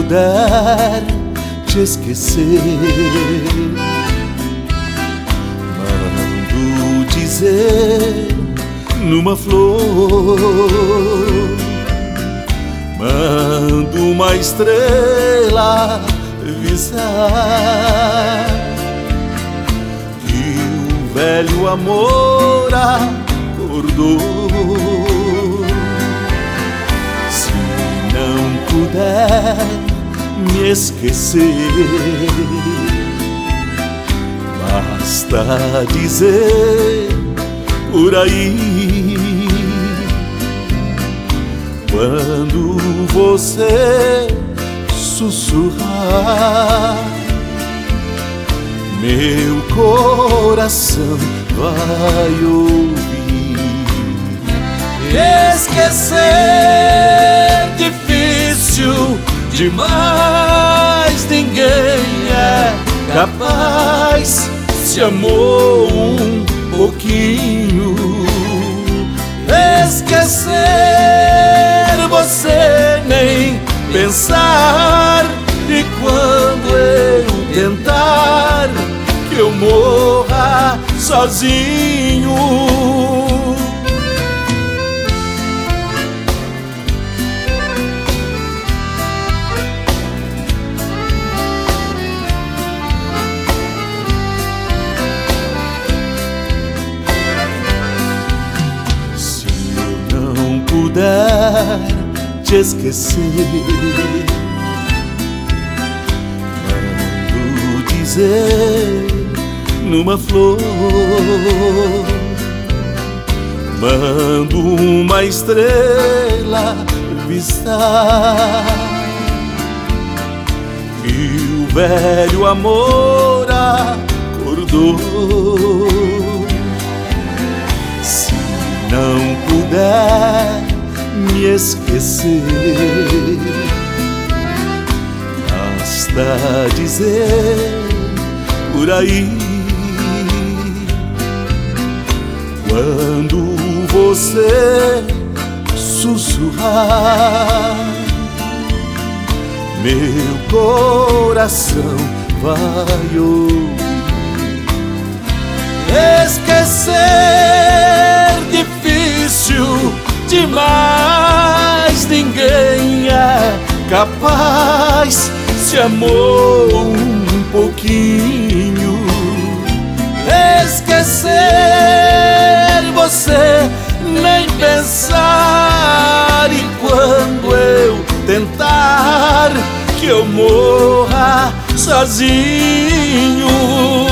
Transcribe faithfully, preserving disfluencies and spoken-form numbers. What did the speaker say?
puder te esquecer, mando dizer numa flor, mando uma estrela avisar que o velho amor acordou. Se não puder me esquecer, basta dizer por aí, quando você sussurrar, meu coração vai ouvir. Esquecer difícil demais, ninguém é capaz. Se amou um pouquinho, esquecer você nem pensar. E quando eu tentar que eu morra sozinho, se eu não puder te esquecer, mando dizer numa flor, mando uma estrela avisar que o velho amor acordou. Se não puder me esquecer, basta dizer por aí, quando você sussurrar, meu coração vai ouvir. Esquecer difícil demais, ninguém é capaz. Se amou um pouquinho, esquecer você nem pensar. E quando eu tentar que eu morra sozinho,